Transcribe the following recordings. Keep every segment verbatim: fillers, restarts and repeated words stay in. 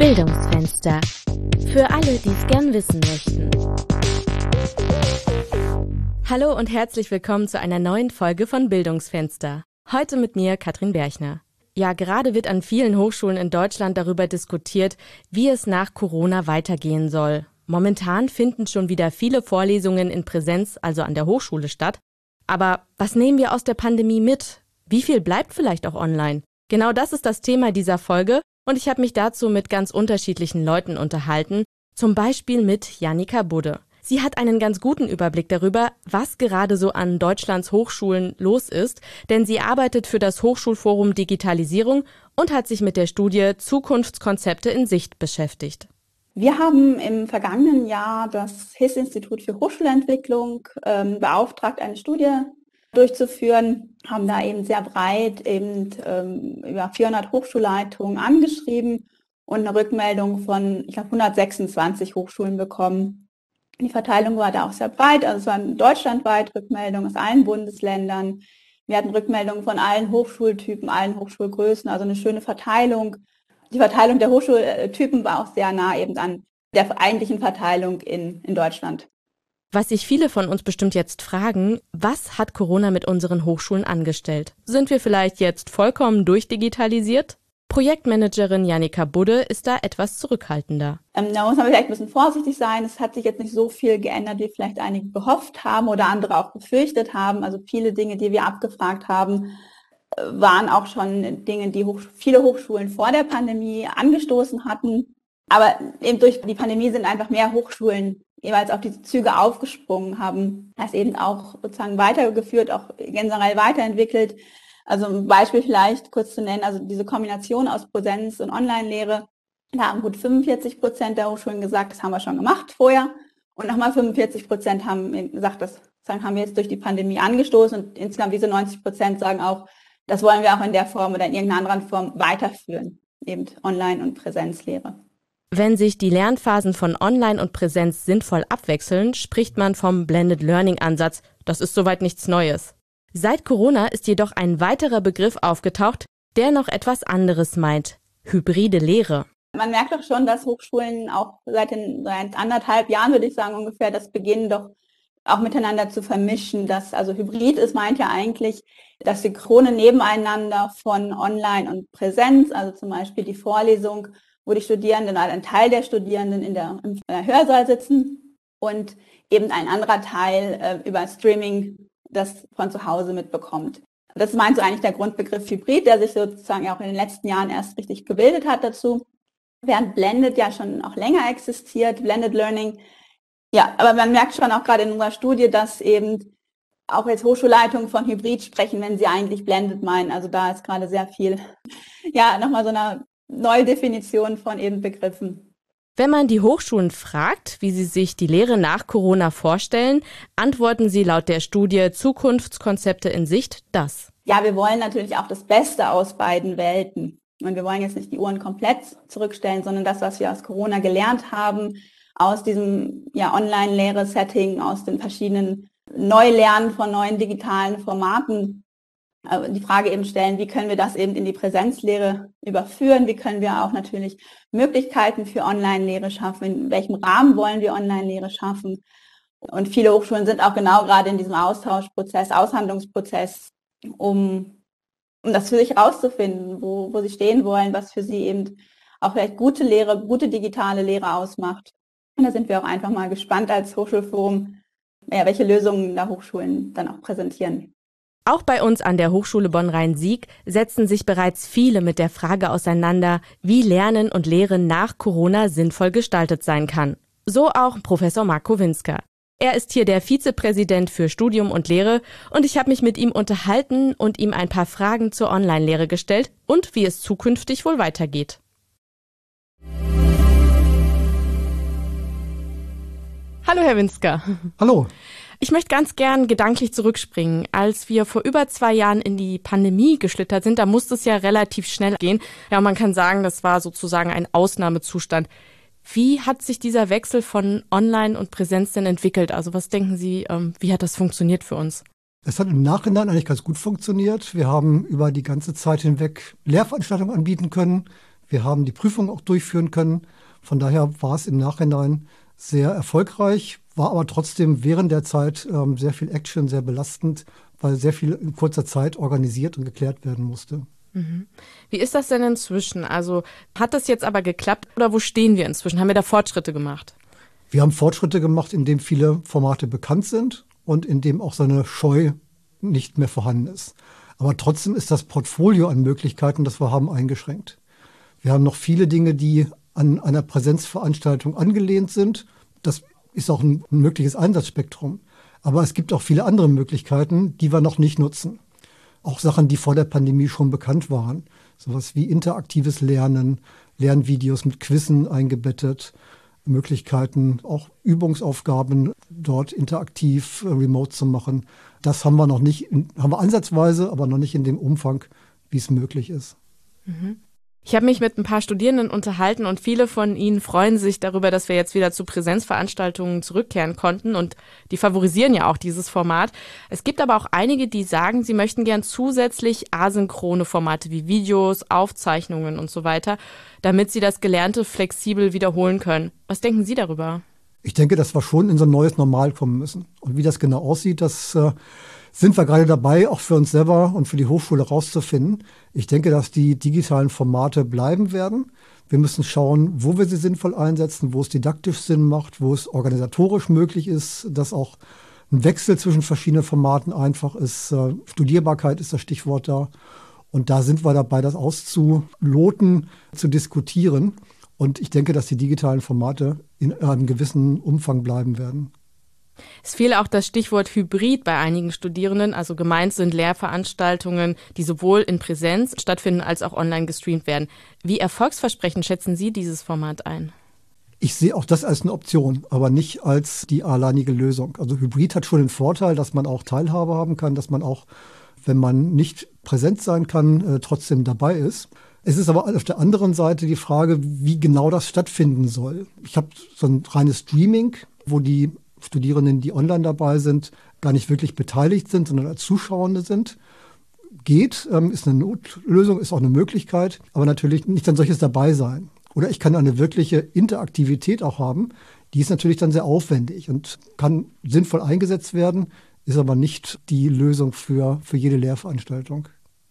Bildungsfenster. Für alle, die es gern wissen möchten. Hallo und herzlich willkommen zu einer neuen Folge von Bildungsfenster. Heute mit mir, Katrin Berchner. Ja, gerade wird an vielen Hochschulen in Deutschland darüber diskutiert, wie es nach Corona weitergehen soll. Momentan finden schon wieder viele Vorlesungen in Präsenz, also an der Hochschule, statt. Aber was nehmen wir aus der Pandemie mit? Wie viel bleibt vielleicht auch online? Genau das ist das Thema dieser Folge und ich habe mich dazu mit ganz unterschiedlichen Leuten unterhalten, zum Beispiel mit Jannika Budde. Sie hat einen ganz guten Überblick darüber, was gerade so an Deutschlands Hochschulen los ist, denn sie arbeitet für das Hochschulforum Digitalisierung und hat sich mit der Studie Zukunftskonzepte in Sicht beschäftigt. Wir haben im vergangenen Jahr das H I S-Institut für Hochschulentwicklung ähm, beauftragt, eine Studie durchzuführen, haben da eben sehr breit eben ähm, über vierhundert Hochschulleitungen angeschrieben und eine Rückmeldung von, ich glaube, hundertsechsundzwanzig Hochschulen bekommen. Die Verteilung war da auch sehr breit, also es waren deutschlandweit Rückmeldungen aus allen Bundesländern. Wir hatten Rückmeldungen von allen Hochschultypen, allen Hochschulgrößen, also eine schöne Verteilung. Die Verteilung der Hochschultypen war auch sehr nah eben an der eigentlichen Verteilung in, in Deutschland. Was sich viele von uns bestimmt jetzt fragen, was hat Corona mit unseren Hochschulen angestellt? Sind wir vielleicht jetzt vollkommen durchdigitalisiert? Projektmanagerin Jannika Budde ist da etwas zurückhaltender. Ähm, da muss man vielleicht ein bisschen vorsichtig sein. Es hat sich jetzt nicht so viel geändert, wie vielleicht einige gehofft haben oder andere auch befürchtet haben. Also viele Dinge, die wir abgefragt haben, waren auch schon Dinge, die Hoch- viele Hochschulen vor der Pandemie angestoßen hatten. Aber eben durch die Pandemie sind einfach mehr Hochschulen jeweils auf diese Züge aufgesprungen, haben das eben auch sozusagen weitergeführt, auch generell weiterentwickelt. Also ein Beispiel vielleicht kurz zu nennen, also diese Kombination aus Präsenz- und Online-Lehre, da haben gut fünfundvierzig Prozent der Hochschulen gesagt, das haben wir schon gemacht vorher. Und nochmal fünfundvierzig Prozent haben gesagt, das haben wir jetzt durch die Pandemie angestoßen. Und insgesamt diese neunzig Prozent sagen auch, das wollen wir auch in der Form oder in irgendeiner anderen Form weiterführen, eben Online- und Präsenzlehre. Wenn sich die Lernphasen von Online und Präsenz sinnvoll abwechseln, spricht man vom Blended Learning-Ansatz. Das ist soweit nichts Neues. Seit Corona ist jedoch ein weiterer Begriff aufgetaucht, der noch etwas anderes meint: hybride Lehre. Man merkt doch schon, dass Hochschulen auch seit den seit anderthalb Jahren, würde ich sagen, ungefähr, das beginnen doch auch miteinander zu vermischen. Das, also Hybrid ist, meint ja eigentlich das synchrone Nebeneinander von Online und Präsenz, also zum Beispiel die Vorlesung, wo die Studierenden oder ein Teil der Studierenden in der, im Hörsaal sitzen und eben ein anderer Teil äh, über Streaming das von zu Hause mitbekommt. Das meint so eigentlich der Grundbegriff Hybrid, der sich sozusagen auch in den letzten Jahren erst richtig gebildet hat dazu, während Blended ja schon auch länger existiert, Blended Learning. Ja, aber man merkt schon auch gerade in unserer Studie, dass eben auch jetzt Hochschulleitungen von Hybrid sprechen, wenn sie eigentlich Blended meinen. Also da ist gerade sehr viel, ja, nochmal so eine neue Definition von eben Begriffen. Wenn man die Hochschulen fragt, wie sie sich die Lehre nach Corona vorstellen, antworten sie laut der Studie Zukunftskonzepte in Sicht das. Ja, wir wollen natürlich auch das Beste aus beiden Welten. Und wir wollen jetzt nicht die Uhren komplett zurückstellen, sondern das, was wir aus Corona gelernt haben, aus diesem ja, Online-Lehre-Setting, aus den verschiedenen Neulernen von neuen digitalen Formaten, die Frage eben stellen, wie können wir das eben in die Präsenzlehre überführen, wie können wir auch natürlich Möglichkeiten für Online-Lehre schaffen, in welchem Rahmen wollen wir Online-Lehre schaffen. Und viele Hochschulen sind auch genau gerade in diesem Austauschprozess, Aushandlungsprozess, um, um das für sich herauszufinden, wo, wo sie stehen wollen, was für sie eben auch vielleicht gute Lehre, gute digitale Lehre ausmacht. Und da sind wir auch einfach mal gespannt als Hochschulforum, ja, welche Lösungen da Hochschulen dann auch präsentieren. Auch bei uns an der Hochschule Bonn-Rhein-Sieg setzen sich bereits viele mit der Frage auseinander, wie Lernen und Lehren nach Corona sinnvoll gestaltet sein kann. So auch Professor Marco Winsker. Er ist hier der Vizepräsident für Studium und Lehre und ich habe mich mit ihm unterhalten und ihm ein paar Fragen zur Online-Lehre gestellt und wie es zukünftig wohl weitergeht. Hallo Herr Winsker. Hallo. Ich möchte ganz gern gedanklich zurückspringen. Als wir vor über zwei Jahren in die Pandemie geschlittert sind, da musste es ja relativ schnell gehen. Ja, man kann sagen, das war sozusagen ein Ausnahmezustand. Wie hat sich dieser Wechsel von Online und Präsenz denn entwickelt? Also was denken Sie, ähm, wie hat das funktioniert für uns? Es hat im Nachhinein eigentlich ganz gut funktioniert. Wir haben über die ganze Zeit hinweg Lehrveranstaltungen anbieten können. Wir haben die Prüfung auch durchführen können. Von daher war es im Nachhinein sehr erfolgreich, war aber trotzdem während der Zeit ähm, sehr viel Action, sehr belastend, weil sehr viel in kurzer Zeit organisiert und geklärt werden musste. Mhm. Wie ist das denn inzwischen? Also hat das jetzt aber geklappt oder wo stehen wir inzwischen? Haben wir da Fortschritte gemacht? Wir haben Fortschritte gemacht, indem viele Formate bekannt sind und indem auch so eine Scheu nicht mehr vorhanden ist. Aber trotzdem ist das Portfolio an Möglichkeiten, das wir haben, eingeschränkt. Wir haben noch viele Dinge, die an einer Präsenzveranstaltung angelehnt sind. Das ist auch ein mögliches Einsatzspektrum. Aber es gibt auch viele andere Möglichkeiten, die wir noch nicht nutzen. Auch Sachen, die vor der Pandemie schon bekannt waren. Sowas wie interaktives Lernen, Lernvideos mit Quizzen eingebettet, Möglichkeiten, auch Übungsaufgaben dort interaktiv, äh, remote zu machen. Das haben wir noch nicht, haben wir ansatzweise, aber noch nicht in dem Umfang, wie es möglich ist. Mhm. Ich habe mich mit ein paar Studierenden unterhalten und viele von ihnen freuen sich darüber, dass wir jetzt wieder zu Präsenzveranstaltungen zurückkehren konnten und die favorisieren ja auch dieses Format. Es gibt aber auch einige, die sagen, sie möchten gern zusätzlich asynchrone Formate wie Videos, Aufzeichnungen und so weiter, damit sie das Gelernte flexibel wiederholen können. Was denken Sie darüber? Ich denke, dass wir schon in so ein neues Normal kommen müssen. Und wie das genau aussieht, das äh, sind wir gerade dabei, auch für uns selber und für die Hochschule rauszufinden. Ich denke, dass die digitalen Formate bleiben werden. Wir müssen schauen, wo wir sie sinnvoll einsetzen, wo es didaktisch Sinn macht, wo es organisatorisch möglich ist, dass auch ein Wechsel zwischen verschiedenen Formaten einfach ist. Äh, Studierbarkeit ist das Stichwort da. Und da sind wir dabei, das auszuloten, zu diskutieren. Und ich denke, dass die digitalen Formate in einem gewissen Umfang bleiben werden. Es fiel auch das Stichwort Hybrid bei einigen Studierenden. Also gemeint sind Lehrveranstaltungen, die sowohl in Präsenz stattfinden als auch online gestreamt werden. Wie erfolgsversprechend schätzen Sie dieses Format ein? Ich sehe auch das als eine Option, aber nicht als die alleinige Lösung. Also Hybrid hat schon den Vorteil, dass man auch Teilhabe haben kann, dass man auch, wenn man nicht präsent sein kann, äh, trotzdem dabei ist. Es ist aber auf der anderen Seite die Frage, wie genau das stattfinden soll. Ich habe so ein reines Streaming, wo die Studierenden, die online dabei sind, gar nicht wirklich beteiligt sind, sondern als Zuschauende sind. Geht, ähm, ist eine Notlösung, ist auch eine Möglichkeit, aber natürlich nicht ein solches dabei sein. Oder ich kann eine wirkliche Interaktivität auch haben, die ist natürlich dann sehr aufwendig und kann sinnvoll eingesetzt werden, ist aber nicht die Lösung für, für jede Lehrveranstaltung.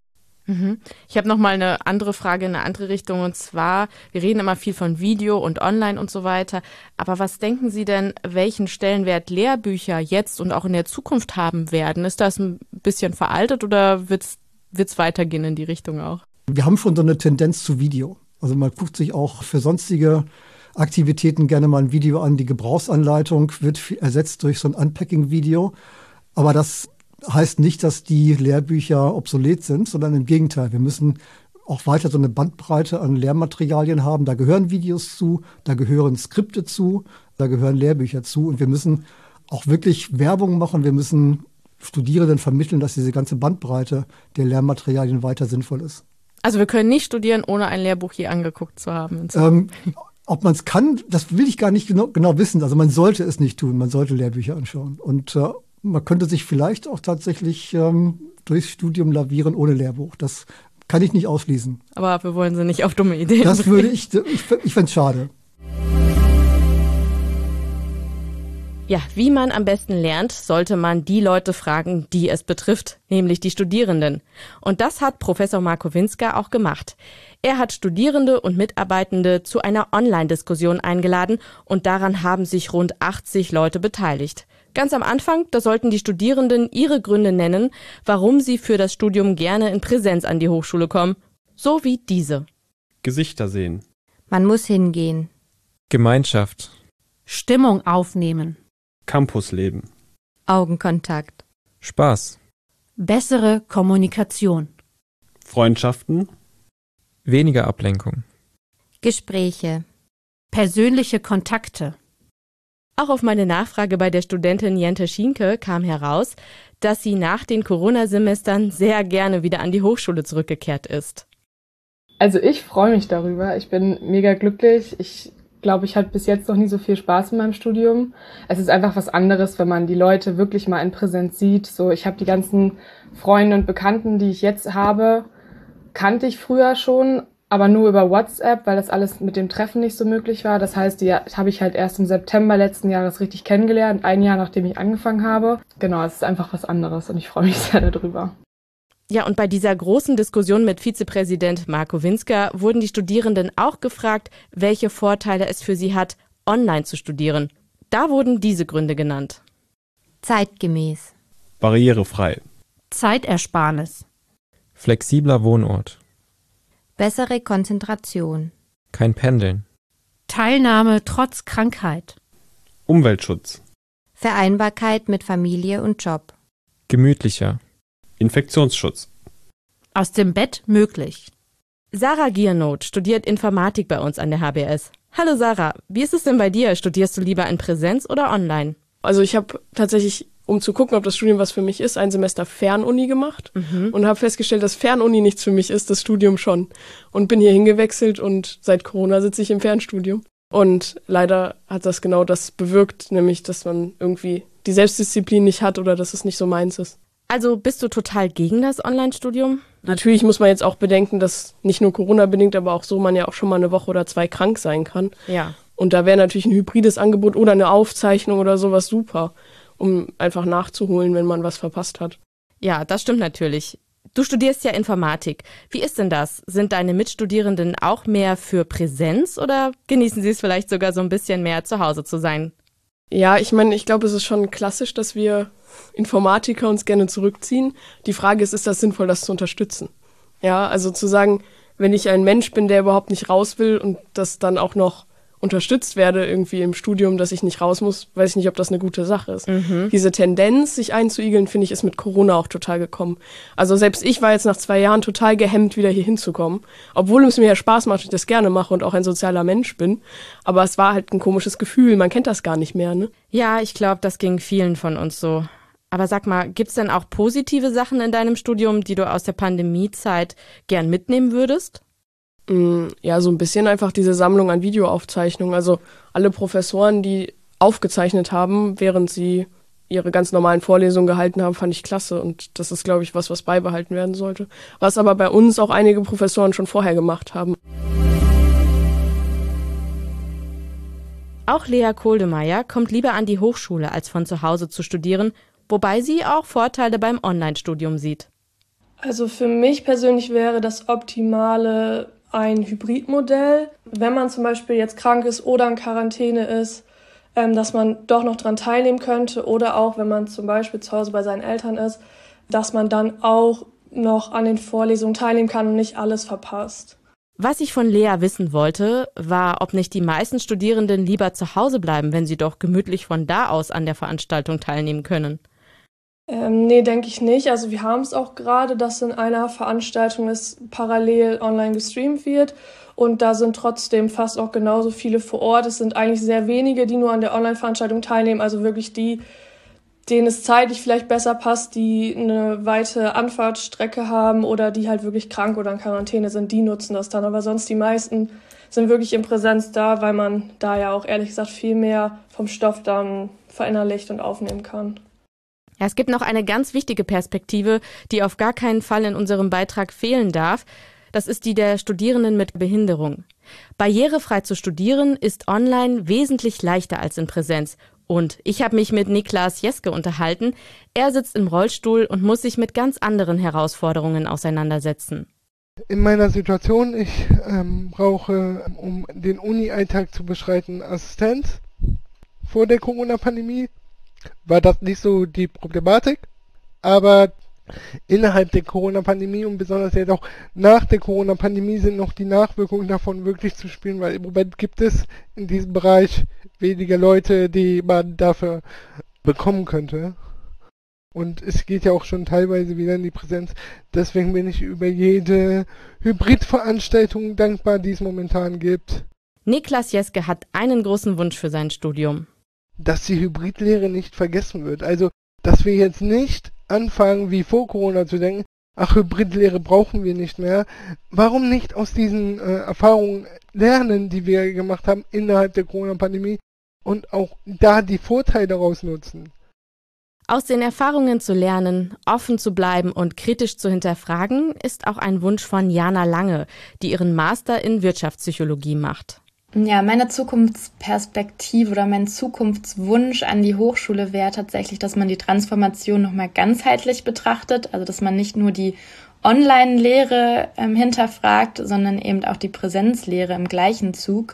Ich habe noch mal eine andere Frage in eine andere Richtung und zwar, wir reden immer viel von Video und Online und so weiter, aber was denken Sie denn, welchen Stellenwert Lehrbücher jetzt und auch in der Zukunft haben werden? Ist das ein bisschen veraltet oder wird es weitergehen in die Richtung auch? Wir haben schon so eine Tendenz zu Video. Also man guckt sich auch für sonstige Aktivitäten gerne mal ein Video an. Die Gebrauchsanleitung wird ersetzt durch so ein Unpacking-Video, aber das heißt nicht, dass die Lehrbücher obsolet sind, sondern im Gegenteil. Wir müssen auch weiter so eine Bandbreite an Lehrmaterialien haben. Da gehören Videos zu, da gehören Skripte zu, da gehören Lehrbücher zu. Und wir müssen auch wirklich Werbung machen. Wir müssen Studierenden vermitteln, dass diese ganze Bandbreite der Lehrmaterialien weiter sinnvoll ist. Also wir können nicht studieren, ohne ein Lehrbuch je angeguckt zu haben. Ähm, ob man es kann, das will ich gar nicht genau, genau wissen. Also man sollte es nicht tun. Man sollte Lehrbücher anschauen. Und äh, man könnte sich vielleicht auch tatsächlich ähm, durchs Studium lavieren ohne Lehrbuch. Das kann ich nicht ausschließen. Aber wir wollen sie nicht auf dumme Ideen Das bringen. würde ich, ich, ich fände es schade. Ja, wie man am besten lernt, sollte man die Leute fragen, die es betrifft, nämlich die Studierenden. Und das hat Professor Marco Winska auch gemacht. Er hat Studierende und Mitarbeitende zu einer Online-Diskussion eingeladen und daran haben sich rund achtzig Leute beteiligt. Ganz am Anfang, da sollten die Studierenden ihre Gründe nennen, warum sie für das Studium gerne in Präsenz an die Hochschule kommen. So wie diese. Gesichter sehen. Man muss hingehen. Gemeinschaft. Stimmung aufnehmen. Campusleben. Augenkontakt. Spaß. Bessere Kommunikation. Freundschaften. Weniger Ablenkung. Gespräche. Persönliche Kontakte. Auch auf meine Nachfrage bei der Studentin Jente Schienke kam heraus, dass sie nach den Corona-Semestern sehr gerne wieder an die Hochschule zurückgekehrt ist. Also ich freue mich darüber. Ich bin mega glücklich. Ich glaube, ich hatte bis jetzt noch nie so viel Spaß in meinem Studium. Es ist einfach was anderes, wenn man die Leute wirklich mal in Präsenz sieht. So, ich habe die ganzen Freunde und Bekannten, die ich jetzt habe, kannte ich früher schon, aber nur über WhatsApp, weil das alles mit dem Treffen nicht so möglich war. Das heißt, die habe ich halt erst im September letzten Jahres richtig kennengelernt, ein Jahr nachdem ich angefangen habe. Genau, es ist einfach was anderes und ich freue mich sehr darüber. Ja, und bei dieser großen Diskussion mit Vizepräsident Marco Winsker wurden die Studierenden auch gefragt, welche Vorteile es für sie hat, online zu studieren. Da wurden diese Gründe genannt. Zeitgemäß. Barrierefrei. Zeitersparnis. Flexibler Wohnort. Bessere Konzentration. Kein Pendeln. Teilnahme trotz Krankheit. Umweltschutz. Vereinbarkeit mit Familie und Job. Gemütlicher. Infektionsschutz. Aus dem Bett möglich. Sarah Giernoth studiert Informatik bei uns an der H B S. Hallo Sarah, wie ist es denn bei dir? Studierst du lieber in Präsenz oder online? Also ich habe tatsächlich, um zu gucken, ob das Studium was für mich ist, ein Semester Fernuni gemacht mhm. und habe festgestellt, dass Fernuni nichts für mich ist, das Studium schon. Und bin hier hingewechselt und seit Corona sitze ich im Fernstudium. Und leider hat das genau das bewirkt, nämlich dass man irgendwie die Selbstdisziplin nicht hat oder dass es nicht so meins ist. Also bist du total gegen das Online-Studium? Natürlich muss man jetzt auch bedenken, dass nicht nur Corona-bedingt, aber auch so man ja auch schon mal eine Woche oder zwei krank sein kann. Ja. Und da wäre natürlich ein hybrides Angebot oder eine Aufzeichnung oder sowas super, um einfach nachzuholen, wenn man was verpasst hat. Ja, das stimmt natürlich. Du studierst ja Informatik. Wie ist denn das? Sind deine Mitstudierenden auch mehr für Präsenz oder genießen sie es vielleicht sogar so ein bisschen mehr, zu Hause zu sein? Ja, ich meine, ich glaube, es ist schon klassisch, dass wir Informatiker uns gerne zurückziehen. Die Frage ist, ist das sinnvoll, das zu unterstützen? Ja, also zu sagen, wenn ich ein Mensch bin, der überhaupt nicht raus will und das dann auch noch unterstützt werde irgendwie im Studium, dass ich nicht raus muss, weiß ich nicht, ob das eine gute Sache ist. Mhm. Diese Tendenz, sich einzuigeln, finde ich, ist mit Corona auch total gekommen. Also selbst ich war jetzt nach zwei Jahren total gehemmt, wieder hier hinzukommen, obwohl es mir ja Spaß macht, ich das gerne mache und auch ein sozialer Mensch bin. Aber es war halt ein komisches Gefühl, man kennt das gar nicht mehr, ne? Ja, ich glaube, das ging vielen von uns so. Aber sag mal, gibt's denn auch positive Sachen in deinem Studium, die du aus der Pandemiezeit gern mitnehmen würdest? Ja, so ein bisschen einfach diese Sammlung an Videoaufzeichnungen. Also alle Professoren, die aufgezeichnet haben, während sie ihre ganz normalen Vorlesungen gehalten haben, fand ich klasse. Und das ist, glaube ich, was, was beibehalten werden sollte. Was aber bei uns auch einige Professoren schon vorher gemacht haben. Auch Lea Kohldemeier kommt lieber an die Hochschule, als von zu Hause zu studieren, wobei sie auch Vorteile beim Online-Studium sieht. Also für mich persönlich wäre das Optimale ein Hybridmodell, wenn man zum Beispiel jetzt krank ist oder in Quarantäne ist, ähm, dass man doch noch dran teilnehmen könnte oder auch, wenn man zum Beispiel zu Hause bei seinen Eltern ist, dass man dann auch noch an den Vorlesungen teilnehmen kann und nicht alles verpasst. Was ich von Lea wissen wollte, war, ob nicht die meisten Studierenden lieber zu Hause bleiben, wenn sie doch gemütlich von da aus an der Veranstaltung teilnehmen können. Ähm, nee, denke ich nicht. Also wir haben es auch gerade, dass in einer Veranstaltung es parallel online gestreamt wird und da sind trotzdem fast auch genauso viele vor Ort. Es sind eigentlich sehr wenige, die nur an der Online-Veranstaltung teilnehmen, also wirklich die, denen es zeitlich vielleicht besser passt, die eine weite Anfahrtsstrecke haben oder die halt wirklich krank oder in Quarantäne sind, die nutzen das dann. Aber sonst die meisten sind wirklich in Präsenz da, weil man da ja auch ehrlich gesagt viel mehr vom Stoff dann verinnerlicht und aufnehmen kann. Ja, es gibt noch eine ganz wichtige Perspektive, die auf gar keinen Fall in unserem Beitrag fehlen darf. Das ist die der Studierenden mit Behinderung. Barrierefrei zu studieren ist online wesentlich leichter als in Präsenz. Und ich habe mich mit Niklas Jeske unterhalten. Er sitzt im Rollstuhl und muss sich mit ganz anderen Herausforderungen auseinandersetzen. In meiner Situation, ich ähm, brauche, um den Uni-Alltag zu beschreiten, Assistenz. Vor der Corona-Pandemie war das nicht so die Problematik, aber innerhalb der Corona-Pandemie und besonders jetzt auch nach der Corona-Pandemie sind noch die Nachwirkungen davon wirklich zu spüren, weil im Moment gibt es in diesem Bereich weniger Leute, die man dafür bekommen könnte. Und es geht ja auch schon teilweise wieder in die Präsenz. Deswegen bin ich über jede Hybridveranstaltung dankbar, die es momentan gibt. Niklas Jeske hat einen großen Wunsch für sein Studium. Dass die Hybridlehre nicht vergessen wird. Also, dass wir jetzt nicht anfangen, wie vor Corona zu denken, ach, Hybridlehre brauchen wir nicht mehr. Warum nicht aus diesen äh, Erfahrungen lernen, die wir gemacht haben innerhalb der Corona-Pandemie und auch da die Vorteile daraus nutzen? Aus den Erfahrungen zu lernen, offen zu bleiben und kritisch zu hinterfragen, ist auch ein Wunsch von Jana Lange, die ihren Master in Wirtschaftspsychologie macht. Ja, meine Zukunftsperspektive oder mein Zukunftswunsch an die Hochschule wäre tatsächlich, dass man die Transformation nochmal ganzheitlich betrachtet, also dass man nicht nur die Online-Lehre ähm, hinterfragt, sondern eben auch die Präsenzlehre im gleichen Zug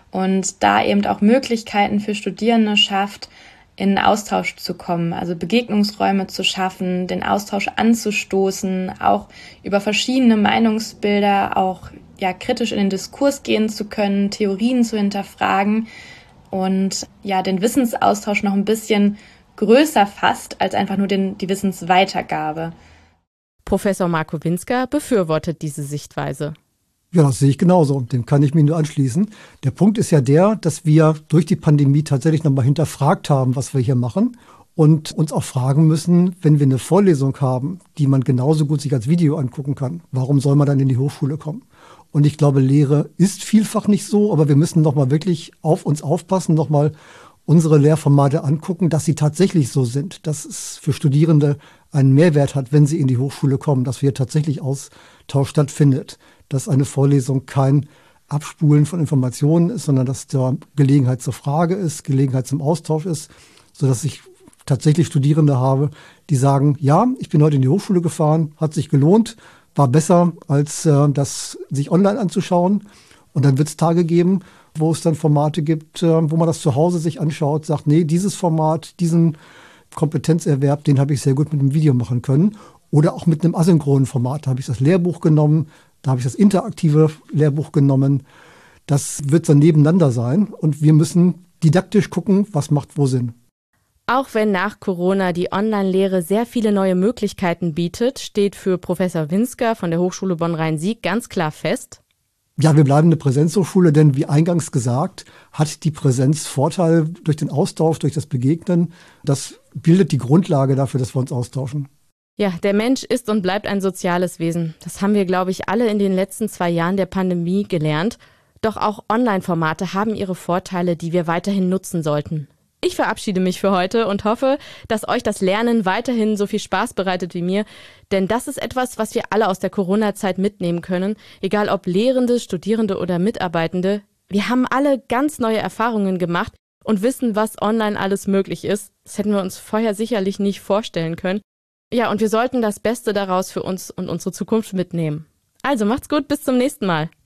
und da eben auch Möglichkeiten für Studierende schafft, in Austausch zu kommen, also Begegnungsräume zu schaffen, den Austausch anzustoßen, auch über verschiedene Meinungsbilder auch ja kritisch in den Diskurs gehen zu können, Theorien zu hinterfragen und ja den Wissensaustausch noch ein bisschen größer fasst als einfach nur den, die Wissensweitergabe. Professor Marco Winsker befürwortet diese Sichtweise. Ja, das sehe ich genauso. Dem kann ich mich nur anschließen. Der Punkt ist ja der, dass wir durch die Pandemie tatsächlich nochmal hinterfragt haben, was wir hier machen und uns auch fragen müssen, wenn wir eine Vorlesung haben, die man genauso gut sich als Video angucken kann, warum soll man dann in die Hochschule kommen? Und ich glaube, Lehre ist vielfach nicht so, aber wir müssen nochmal wirklich auf uns aufpassen, nochmal unsere Lehrformate angucken, dass sie tatsächlich so sind, dass es für Studierende einen Mehrwert hat, wenn sie in die Hochschule kommen, dass hier tatsächlich Austausch stattfindet, dass eine Vorlesung kein Abspulen von Informationen ist, sondern dass da Gelegenheit zur Frage ist, Gelegenheit zum Austausch ist, sodass ich tatsächlich Studierende habe, die sagen, ja, ich bin heute in die Hochschule gefahren, hat sich gelohnt, war besser, als äh, das sich online anzuschauen. Und dann wird es Tage geben, wo es dann Formate gibt, äh, wo man das zu Hause sich anschaut, sagt, nee, dieses Format, diesen Kompetenzerwerb, den habe ich sehr gut mit einem Video machen können. Oder auch mit einem asynchronen Format. Da habe ich das Lehrbuch genommen, da habe ich das interaktive Lehrbuch genommen. Das wird dann nebeneinander sein. Und wir müssen didaktisch gucken, was macht wo Sinn. Auch wenn nach Corona die Online-Lehre sehr viele neue Möglichkeiten bietet, steht für Professor Winsker von der Hochschule Bonn-Rhein-Sieg ganz klar fest: Ja, wir bleiben eine Präsenzhochschule, denn wie eingangs gesagt, hat die Präsenz Vorteil durch den Austausch, durch das Begegnen. Das bildet die Grundlage dafür, dass wir uns austauschen. Ja, der Mensch ist und bleibt ein soziales Wesen. Das haben wir, glaube ich, alle in den letzten zwei Jahren der Pandemie gelernt. Doch auch Online-Formate haben ihre Vorteile, die wir weiterhin nutzen sollten. Ich verabschiede mich für heute und hoffe, dass euch das Lernen weiterhin so viel Spaß bereitet wie mir. Denn das ist etwas, was wir alle aus der Corona-Zeit mitnehmen können. Egal ob Lehrende, Studierende oder Mitarbeitende. Wir haben alle ganz neue Erfahrungen gemacht und wissen, was online alles möglich ist. Das hätten wir uns vorher sicherlich nicht vorstellen können. Ja, und wir sollten das Beste daraus für uns und unsere Zukunft mitnehmen. Also macht's gut, bis zum nächsten Mal.